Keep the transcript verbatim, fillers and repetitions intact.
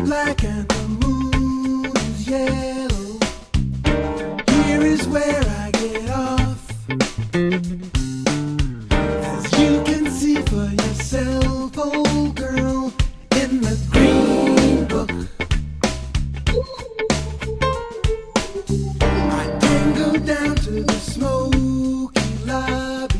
black and the moon is yellow. Here is where I get off. As you can see for yourself, old girl, in the green book. I can go down to the smoky lobby